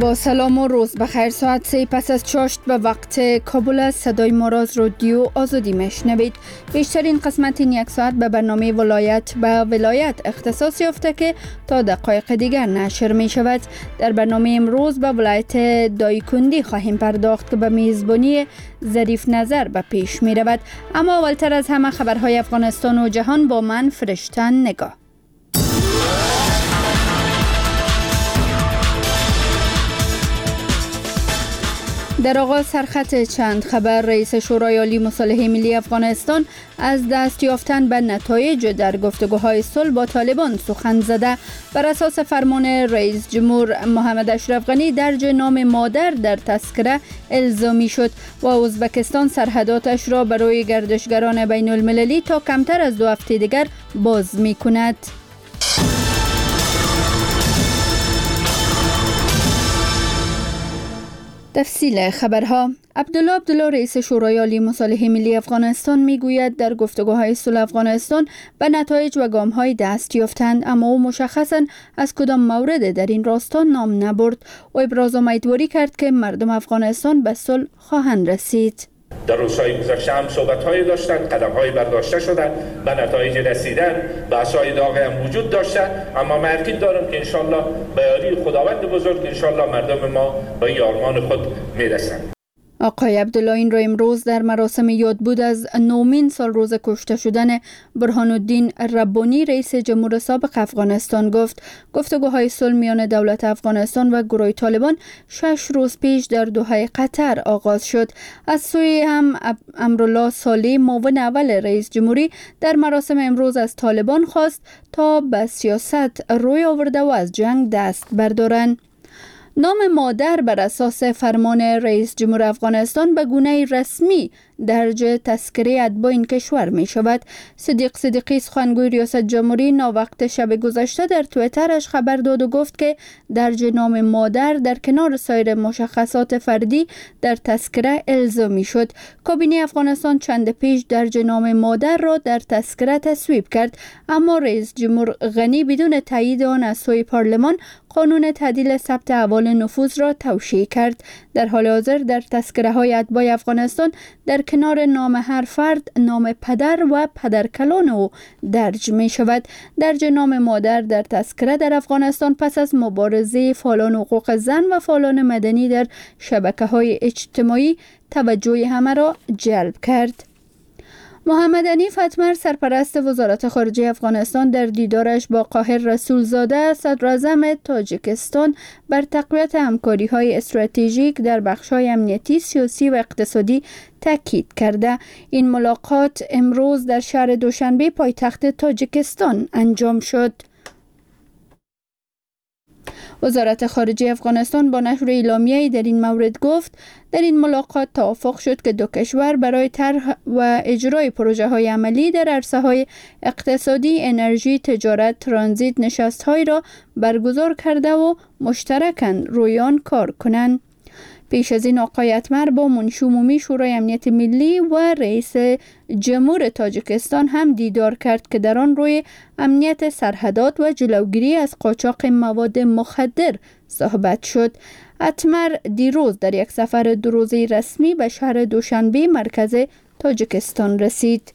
با سلام و روز بخیر. ساعت 3 پس از چاشت به وقت کابل است. صدای ما را از رادیو آزادی میشنوید. بیشترین قسمت این یک ساعت به برنامه ولایت به ولایت اختصاص یافته که تا دقایق دیگر نشر می شود. در برنامه امروز به ولایت دایکندی خواهیم پرداخت که به میزبانی ظریف نظر به پیش می رود. اما اولتر از همه خبرهای افغانستان و جهان با من فرشتن نگاه. در آغاز سرخط چند خبر. رئیس شورای عالی مصالحه ملی افغانستان از دست یافتن به نتایج در گفتگوهای صلح با طالبان سخن زده. بر اساس فرمان رئیس جمهور محمد اشرف غنی درج نام مادر در تذکره الزامی شد و ازبکستان سرحداتش را برای گردشگران بین المللی تا کمتر از 2 هفته دیگر باز می کند. تفصیل خبرها. عبدالله رئیس شورای عالی مصالحه ملی افغانستان میگوید در گفتگوهای صلح افغانستان به نتایج و گام‌های دست یافتند، اما او مشخصاً از کدام مورد در این راستا نام نبرد و ابراز امیدواری کرد که مردم افغانستان به صلح خواهند رسید. در روزهای گذشته هم صحبت‌هایی داشتند، قدم‌های برداشته شدند، به نتایج رسیدن، بحث‌های داغی هم وجود داشته، اما من یقین دارم که انشالله به یاری خداوند بزرگ انشالله مردم ما به این آرمان خود میرسند. آقای عبدالله این را امروز در مراسم یادبود از 9مین سال روز کشته شدن برهان الدین ربانی رئیس جمهور سابق افغانستان گفت. گفتگوهای صلح میان دولت افغانستان و گروه طالبان 6 روز پیش در دوحه قطر آغاز شد. از سوی هم امرالله صالح معاون اول رئیس جمهوری در مراسم امروز از طالبان خواست تا به سیاست روی آورده و از جنگ دست بردارند. نام مادر بر اساس فرمان رئیس جمهور افغانستان به گونه رسمی درج تذکره اتباع این کشور می شود. صدیق صدیقی سخنگوی ریاست جمهوری ناوقت شب گذشته در تویترش خبر داد و گفت که درج نام مادر در کنار سایر مشخصات فردی در تذکره الزامی شد. کابینه افغانستان چند پیش درج نام مادر را در تذکره تصویب کرد، اما رئیس جمهور غنی بدون تایید آن از سوی پارلمان قانون تعدیل ثبت احوال نفوذ را توشیح کرد. در حال حاضر در تذکره های اتباع افغانستان در کنار نام هر فرد نام پدر و پدرکلان او درج می شود. درج نام مادر در تذکره در افغانستان پس از مبارزه فعالان حقوق زن و فعالان مدنی در شبکه‌های اجتماعی توجه همه را جلب کرد. محمد حنیف اتمر سرپرست وزارت خارجه افغانستان در دیدارش با قاهر رسولزاده صدراعظم تاجیکستان بر تقویت همکاری‌های استراتژیک در بخش‌های امنیتی، سیاسی و اقتصادی تاکید کرده. این ملاقات امروز در شهر دوشنبه پایتخت تاجیکستان انجام شد. وزارت خارجه افغانستان با نشر اعلامیه‌ای در این مورد گفت در این ملاقات توافق شد که دو کشور برای طرح و اجرای پروژه‌های عملی در عرصه‌های اقتصادی، انرژی، تجارت، ترانزیت نشست‌هایی را برگزار کرده و مشترکاً روی آن کار کنند. پیش از این آقای اتمر با منشی عمومی شورای امنیت ملی و رئیس جمهور تاجیکستان هم دیدار کرد که در آن روی امنیت سرحدات و جلوگیری از قاچاق مواد مخدر صحبت شد. اتمر دیروز در یک سفر 2 روزه رسمی به شهر دوشنبه مرکز تاجیکستان رسید.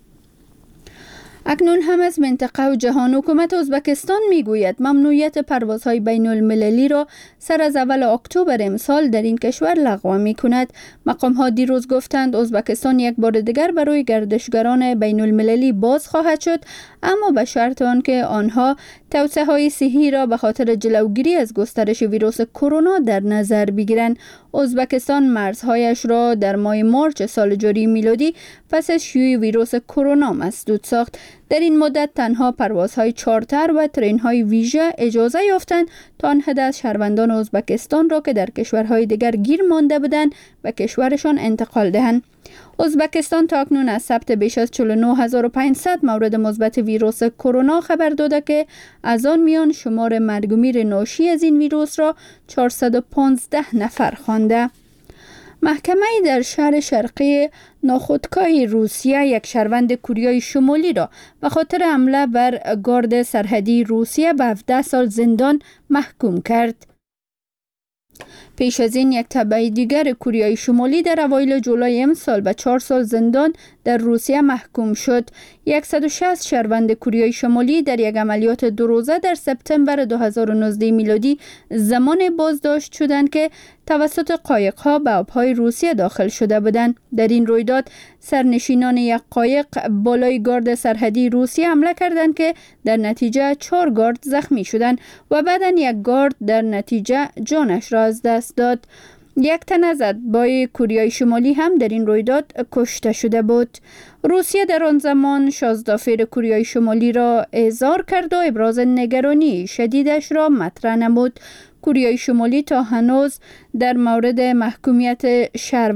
اکنون هم از منطقه و جهان. حکومت ازبکستان میگوید ممنوعیت پروازهای بین المللی را سر از اول اکتبر امسال در این کشور لغو می کند. مقام ها دیروز گفتند ازبکستان یک بار دیگر برای گردشگران بین المللی باز خواهد شد، اما به شرط آنکه آنها توسعه های صحی را به خاطر جلوگیری از گسترش ویروس کرونا در نظر بگیرند. ازبکستان مرزهایش را در ماه مارچ سال جاری میلادی پس از شیوع ویروس کرونا مسدود ساخت. در این مدت تنها پروازهای چارتر و ترین‌های ویژه اجازه یافتند تا آن حد از شهروندان ازبکستان را که در کشورهای دیگر گیر مانده بودند به کشورشان انتقال دهند. ازبکستان تا اکنون از ثبت بیش از 49500 مورد مثبت ویروس کرونا خبر داده که از آن میان شمار مرگ و میر ناشی از این ویروس را 415 نفر خوانده. محکمه در شهر شرقی ناخودکای روسیه یک شهروند کوریای شمالی را به خاطر حمله بر گارد سرحدی روسیه به 17 سال زندان محکوم کرد. پیش از این یک تبع دیگر کره شمالی در اوایل جولای امسال به 4 سال زندان در روسیه محکوم شد. 160 شهروند کره شمالی در یک عملیات 2 روزه در سپتامبر 2019 میلادی زمان بازداشت شدند که توسط قایق‌ها به آب‌های روسیه داخل شده بودند. در این رویداد سرنشینان یک قایق بالای گارد سرحدی روسیه حمله کردند که در نتیجه 4 گارد زخمی شدند و بعداً یک گارد در نتیجه جانش را از دست داد. یک تن از اتباع کره شمالی هم در این رویداد کشته شده بود. روسیه در آن زمان 16 فیر کره شمالی را احضار کرد و ابراز نگرانی شدیدش را مطرح نمود. کره شمالی تا هنوز در مورد محکومیت شهروندان